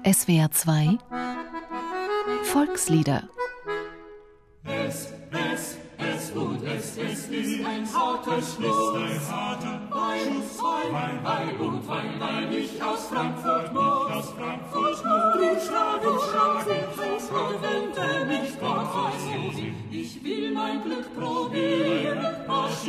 SWR 2 Volkslieder. Es und es ist ein harter Schluss. Weil ich aus Frankfurt muss. Du Schlag, verwende mich doch. Ich will mein Glück probieren,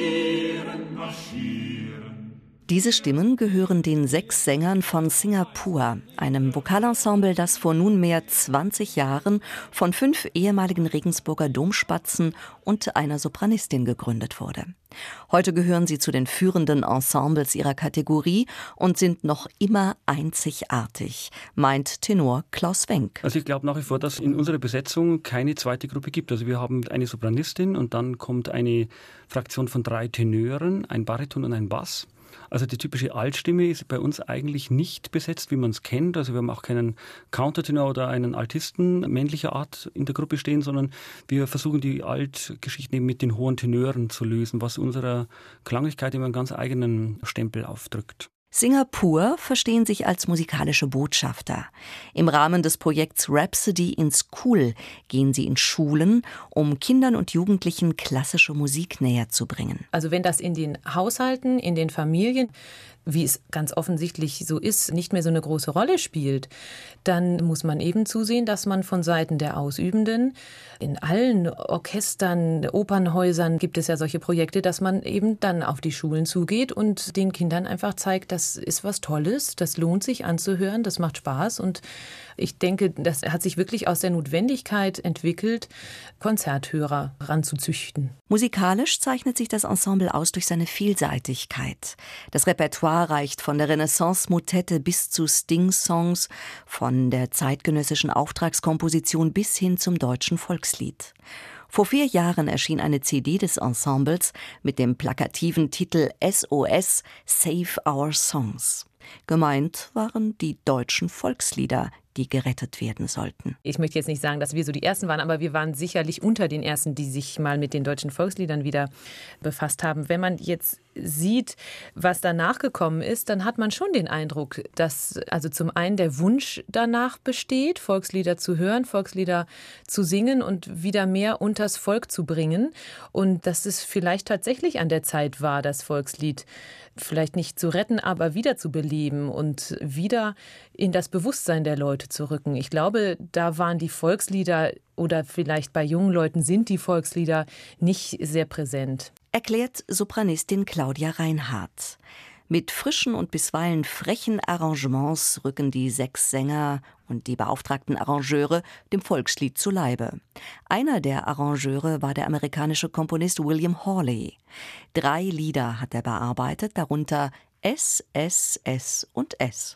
marschieren. Diese Stimmen gehören den 6 Sängern von Singapur, einem Vokalensemble, das vor nunmehr 20 Jahren von 5 ehemaligen Regensburger Domspatzen und einer Sopranistin gegründet wurde. Heute gehören sie zu den führenden Ensembles ihrer Kategorie und sind noch immer einzigartig, meint Tenor Klaus Wenck. Also ich glaube nach wie vor, dass in unserer Besetzung keine zweite Gruppe gibt. Also wir haben eine Sopranistin und dann kommt eine Fraktion von 3 Tenören, ein Bariton und ein Bass. Also die typische Altstimme ist bei uns eigentlich nicht besetzt, wie man es kennt. Also wir haben auch keinen Countertenor oder einen Altisten männlicher Art in der Gruppe stehen, sondern wir versuchen die Altgeschichten eben mit den hohen Tenören zu lösen, was unserer Klanglichkeit immer einen ganz eigenen Stempel aufdrückt. Singapur verstehen sich als musikalische Botschafter. Im Rahmen des Projekts Rhapsody in School gehen sie in Schulen, um Kindern und Jugendlichen klassische Musik näher zu bringen. Also wenn das in den Haushalten, in den Familien, wie es ganz offensichtlich so ist, nicht mehr so eine große Rolle spielt, dann muss man eben zusehen, dass man von Seiten der Ausübenden, in allen Orchestern, Opernhäusern gibt es ja solche Projekte, dass man eben dann auf die Schulen zugeht und den Kindern einfach zeigt, das ist was Tolles, das lohnt sich anzuhören, das macht Spaß. Und ich denke, das hat sich wirklich aus der Notwendigkeit entwickelt, Konzerthörer ranzuzüchten. Musikalisch zeichnet sich das Ensemble aus durch seine Vielseitigkeit. Das Repertoire reicht von der Renaissance-Motette bis zu Sting-Songs, von der zeitgenössischen Auftragskomposition bis hin zum deutschen Volkslied. Vor 4 Jahren erschien eine CD des Ensembles mit dem plakativen Titel SOS Save Our Songs. Gemeint waren die deutschen Volkslieder, die gerettet werden sollten. Ich möchte jetzt nicht sagen, dass wir so die Ersten waren, aber wir waren sicherlich unter den Ersten, die sich mal mit den deutschen Volksliedern wieder befasst haben. Wenn man jetzt sieht, was danach gekommen ist, dann hat man schon den Eindruck, dass also zum einen der Wunsch danach besteht, Volkslieder zu hören, Volkslieder zu singen und wieder mehr unters Volk zu bringen. Und dass es vielleicht tatsächlich an der Zeit war, das Volkslied vielleicht nicht zu retten, aber wieder zu beleben und wieder in das Bewusstsein der Leute zu rücken. Ich glaube, da waren die Volkslieder oder vielleicht bei jungen Leuten sind die Volkslieder nicht sehr präsent. Erklärt Sopranistin Claudia Reinhardt. Mit frischen und bisweilen frechen Arrangements rücken die 6 Sänger und die beauftragten Arrangeure dem Volkslied zu Leibe. Einer der Arrangeure war der amerikanische Komponist William Hawley. 3 Lieder hat er bearbeitet, darunter S, S, S und S.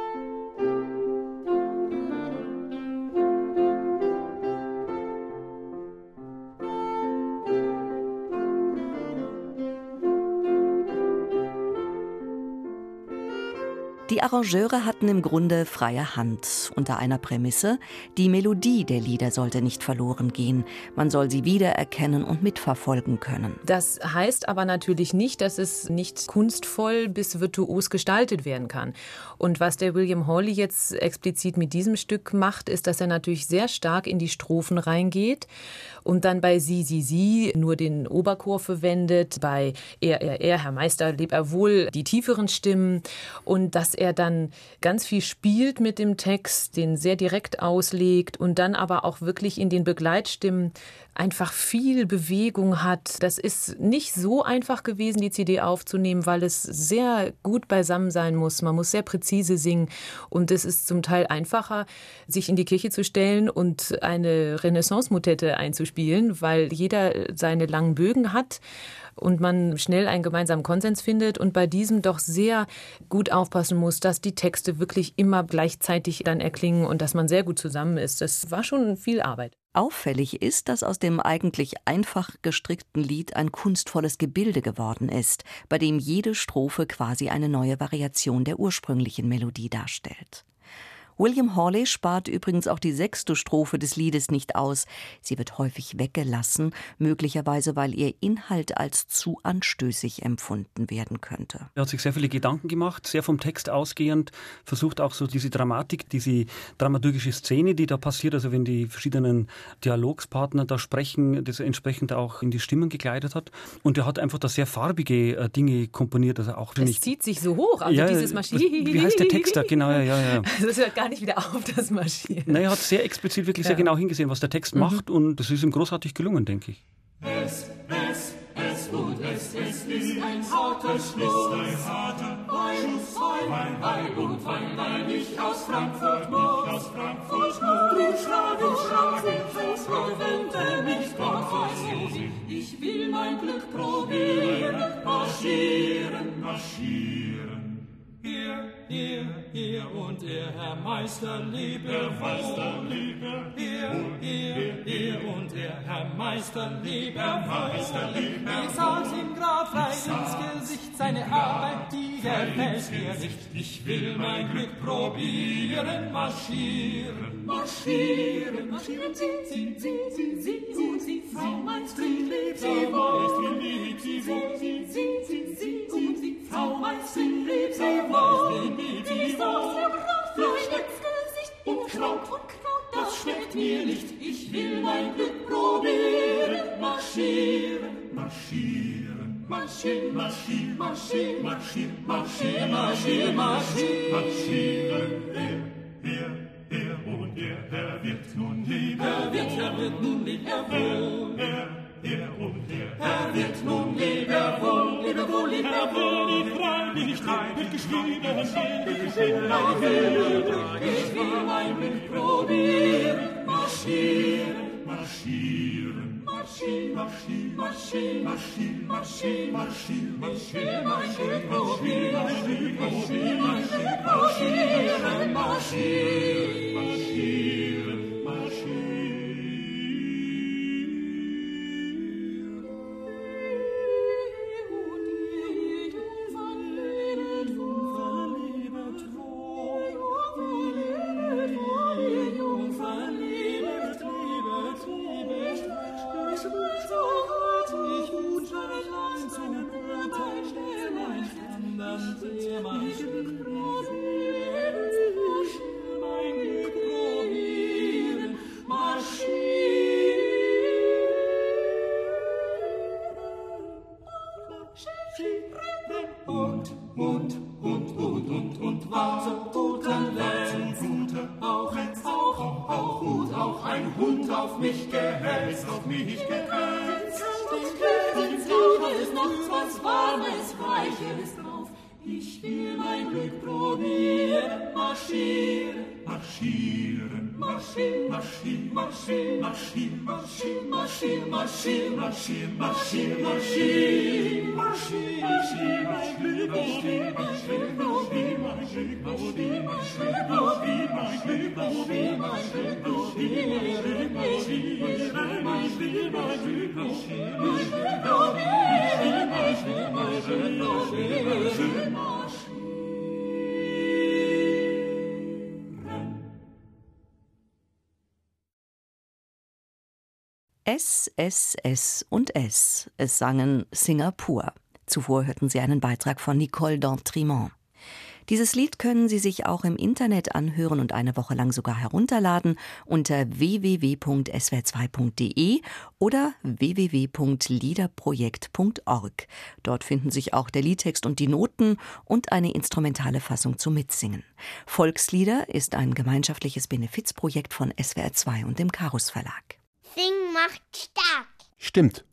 Die Arrangeure hatten im Grunde freie Hand, unter einer Prämisse: die Melodie der Lieder sollte nicht verloren gehen, man soll sie wiedererkennen und mitverfolgen können. Das heißt aber natürlich nicht, dass es nicht kunstvoll bis virtuos gestaltet werden kann. Und was der William Hawley jetzt explizit mit diesem Stück macht, ist, dass er natürlich sehr stark in die Strophen reingeht und dann bei Sie nur den Oberchor verwendet, bei Er, Herr Meister, leb er wohl, die tieferen Stimmen, und dass er dann ganz viel spielt mit dem Text, den sehr direkt auslegt und dann aber auch wirklich in den Begleitstimmen einfach viel Bewegung hat. Das ist nicht so einfach gewesen, die CD aufzunehmen, weil es sehr gut beisammen sein muss. Man muss sehr präzise singen und es ist zum Teil einfacher, sich in die Kirche zu stellen und eine Renaissance-Motette einzuspielen, weil jeder seine langen Bögen hat und man schnell einen gemeinsamen Konsens findet und bei diesem doch sehr gut aufpassen muss, dass die Texte wirklich immer gleichzeitig dann erklingen und dass man sehr gut zusammen ist. Das war schon viel Arbeit. Auffällig ist, dass aus dem eigentlich einfach gestrickten Lied ein kunstvolles Gebilde geworden ist, bei dem jede Strophe quasi eine neue Variation der ursprünglichen Melodie darstellt. William Hawley spart übrigens auch die 6. Strophe des Liedes nicht aus. Sie wird häufig weggelassen, möglicherweise weil ihr Inhalt als zu anstößig empfunden werden könnte. Er hat sich sehr viele Gedanken gemacht, sehr vom Text ausgehend, versucht auch so diese Dramatik, diese dramaturgische Szene, die da passiert, also wenn die verschiedenen Dialogspartner da sprechen, das entsprechend auch in die Stimmen gekleidet hat. Und er hat einfach da sehr farbige Dinge komponiert. Also auch das zieht sich so hoch, also dieses Marschieren. Wie heißt der Text da? Genau, ja. Also es hört gar nicht wieder auf, das Marschieren. Nein, er hat sehr explizit, wirklich sehr genau hingesehen, was der Text macht, und das ist ihm großartig gelungen, denke ich. Es ist ein harter Schluss, weil ich aus Frankfurt muss. Du verwende mich Gott, ich will mein Glück probieren, marschieren. Hier und Herr Meister, lebe wohl. Hier und Herr Meister, lebe wohl. Ich sag's ihm grad frei ins Gesicht, seine Arbeit, die gefällt mir nicht. Ich will mein Glück probieren, marschieren. Sie, Frau Meisterin, lebt sie wohl. Frau Meisterin, lebt sie wohl. Die Sauce ins Gesicht und Kraut, das schmeckt mir nicht. Ich will mein Glück probieren, marschieren. Er und er wird nun leben. Er wird nun leben, Er wird nun leben wohl. Die Freiwilligkeit wird geschrieben. Ich will mein Glück probieren, marschieren. Und war zum guten Lenz, auch ein Hund auf mich gehetzt, ist noch was Warmes, Weiches drauf. Ich will mein Glück probieren, marschieren. S, S, S und S. Es sangen Singapur. Zuvor hörten Sie einen Beitrag von Nicole d'Entremont. Dieses Lied können Sie sich auch im Internet anhören und eine Woche lang sogar herunterladen unter www.swr2.de oder www.liederprojekt.org. Dort finden sich auch der Liedtext und die Noten und eine instrumentale Fassung zum Mitsingen. Volkslieder ist ein gemeinschaftliches Benefizprojekt von SWR2 und dem Carus Verlag. Singen macht stark. Stimmt.